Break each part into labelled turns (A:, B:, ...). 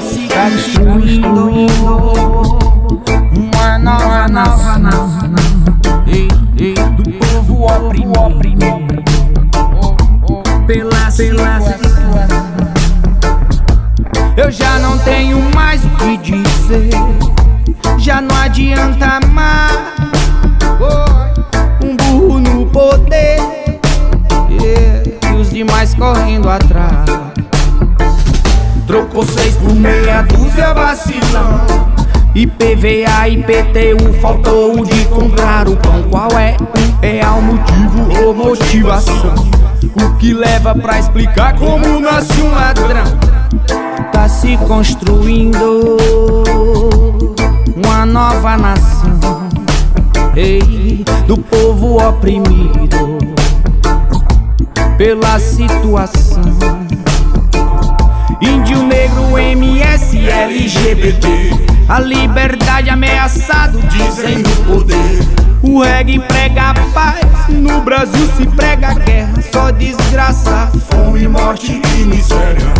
A: se construindo uma nova nação do povo oprimido pela situação. Eu já não tenho mais o que dizer, já não adianta mais. Um burro no poder, e os demais correndo atrás. Trocou 6 por meia dúzia vacilão. IPVA, IPTU, faltou o de comprar o pão. Qual é o real motivo ou motivação? O que leva pra explicar como nasce um ladrão? Tá se construindo uma nova nação, do povo oprimido pela situação. Índio, negro, MS, LGBT, a liberdade ameaçado, dizem no poder. O reggae prega a paz, no Brasil se prega a guerra. Só desgraça, fome, morte e miséria.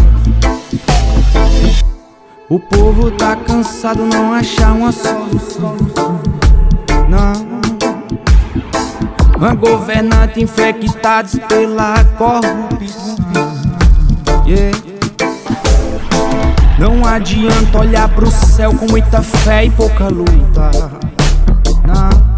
A: O povo tá cansado, não achar uma solução. Não. Governantes infectados pela corrupção. Não adianta olhar pro céu com muita fé e pouca luta. Não.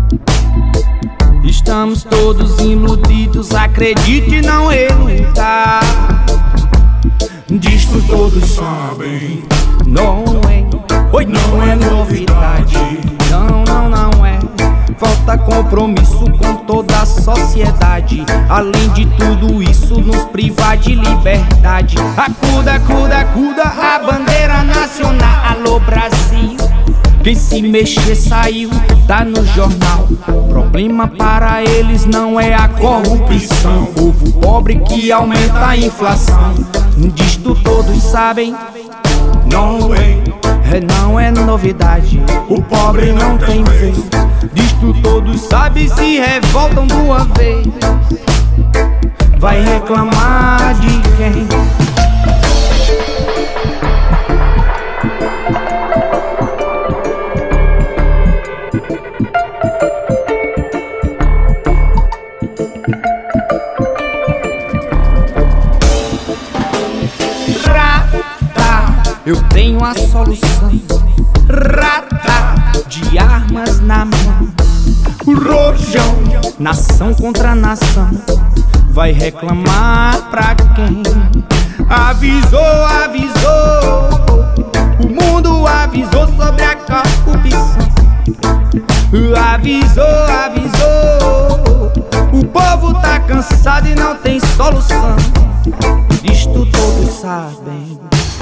A: Estamos todos iludidos, acredite e não relutar. Disto todos sabem. Não é novidade. Não é. Falta compromisso com toda a sociedade. Além de tudo isso, nos privar de liberdade. Acuda a bandeira nacional. Alô Brasil, quem se mexer saiu, tá no jornal. Problema para eles não é a corrupção. Povo pobre que aumenta a inflação. Disto todos sabem. Não é novidade. O pobre não tem vez. Disto todos sabem, se revoltam de uma vez. Vai reclamar de quem? Eu tenho a solução. Rata de armas na mão. Rojão, nação contra nação. Vai reclamar pra quem? Avisou. O mundo avisou sobre a corrupção. Avisou. O povo tá cansado e não tem solução. Isto todos sabem.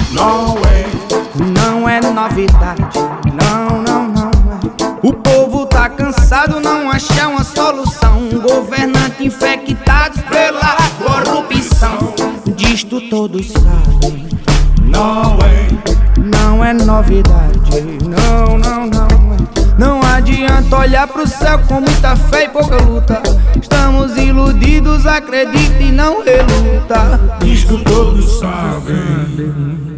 A: Não é novidade. Não é. O povo tá cansado, não achar uma solução. Governantes infectados pela corrupção. Disto todos sabem. Não é novidade. Não é. Não adianta olhar pro céu com muita fé e pouca luta. Estamos iludidos, acredite e não reluta.
B: Disto todos sabem.